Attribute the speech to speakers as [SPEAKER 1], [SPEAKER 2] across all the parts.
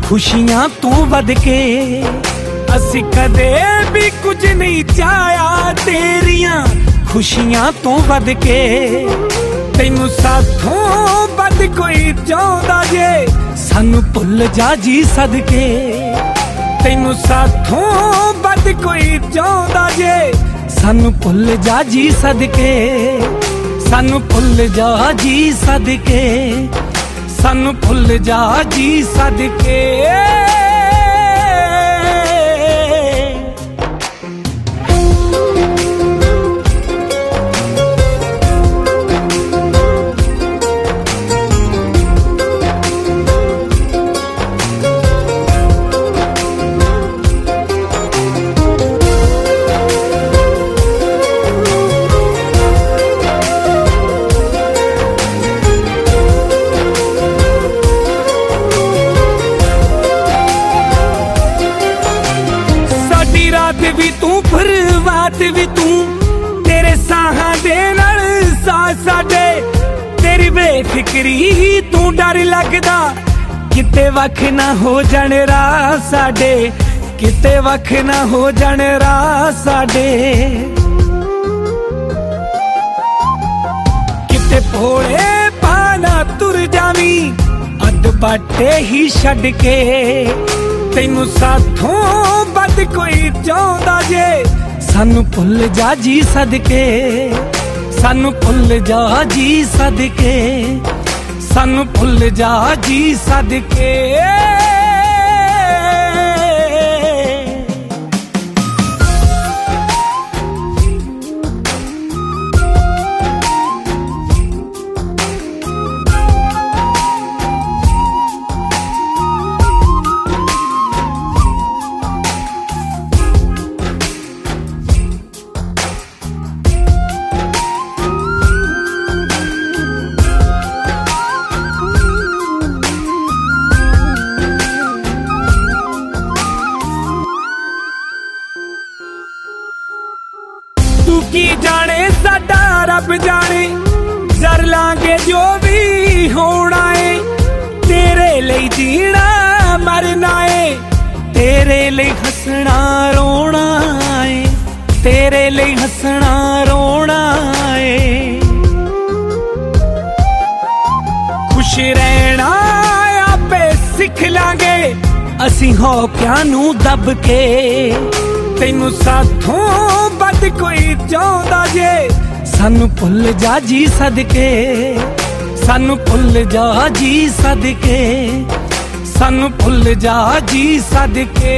[SPEAKER 1] खुशियां तू वध के। असी कदे भी कुछ नहीं चाया तेरियां खुशियां तू वध के। तैनू साथों वध कोई चाहता जे सानू भुल जा जी सदके। तैनू साथों वध कोई चाहता जे सानू भुल जा जी सदके। सानू भुल जा जी सदके। सानू भुल जा जी सदके। रात भी तू फरवात भी तू तेरे साहां दे नाल साथ साडे। तेरी बेफिक्री तू डर लगदा किते वख ना हो जाण राह साडे। किते वख ना हो जाण राह साडे। किते भोले पाना तुर जावी अद बाटे ही छड्ड के। तैनू साथों वध कोई चाहता जे सानू भुल जा जी सदके। सानू भुल जा जी सदके। सानू भुल जा जी सदके। तू की जाने साडा रब जाने जर लांगे जो भी होना है। तेरे लिए जीना मरना है। तेरे लिए हंसना रोना है। तेरे लिए हंसना रोना है। खुश रहना आपे सिख लांगे असी हौकियां नू दब के। तैनू साथों वध कोई चाहता जे सानू भुल जा जी सदके। सानू भुल जा जी सदके। सानू भुल जा जी सदके।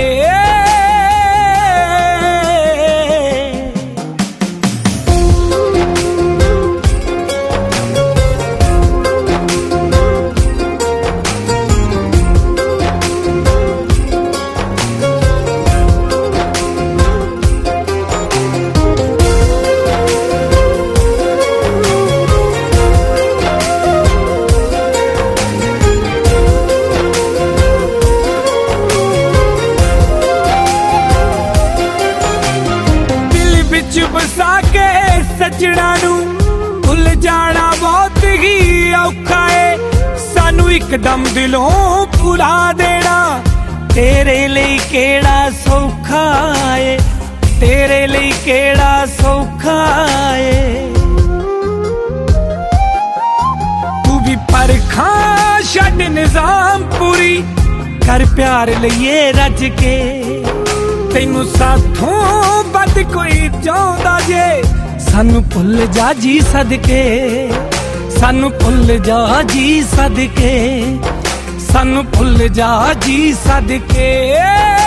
[SPEAKER 1] बसा के सजना नू भुल जाना बहुत ही औखा है। सानू एकदम दिलों भुला देना तेरे लिए केड़ा सौखा है। तेरे लिए केड़ा सौखा है। तू भी परखा छड्ड निजाम पूरी कर प्यार लिए रज के। तैनू साथों वध कोई चाहता जे सानू भुल जा जी सदके। सानू भुल जा जी सदके। सानू भुल जा जी सदके।